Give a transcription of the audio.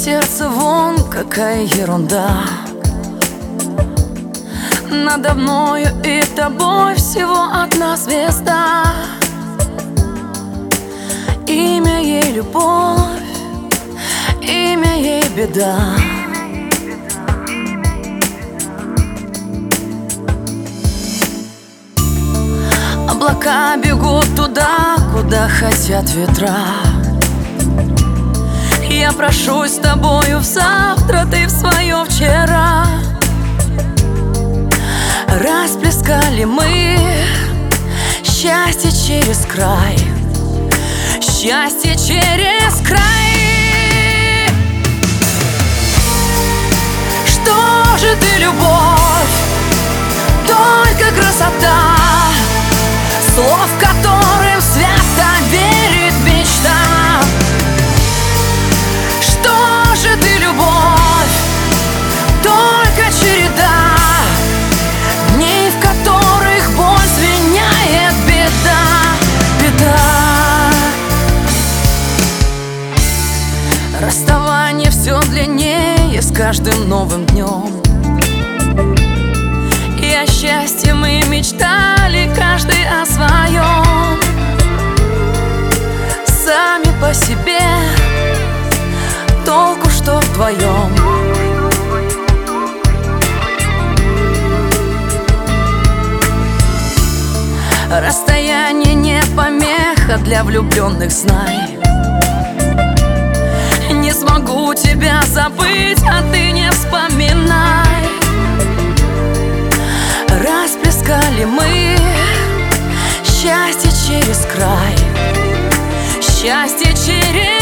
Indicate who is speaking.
Speaker 1: сердце вон, какая ерунда. Надо мною и тобой всего одна звезда. Имя ей любовь, имя ей беда. Облака бегут туда, куда хотят ветра. Я прошусь с тобою в завтра, ты в свое вчера. Расплескали мы счастье через край, счастье через край. Что же ты, любовь, только красота, слов, которым свято верит мечта. Что же ты, любовь, только череда дней, в которых боль звеняет, беда, беда. Расставание все длиннее с каждым новым днем. И о счастье мы мечтали, каждый о своем. Сами по себе, толку что вдвоем. Расстояние не помеха для влюбленных, знай. Не смогу тебя забыть, а ты не вспоминай. Расплескали мы счастье через край, счастье через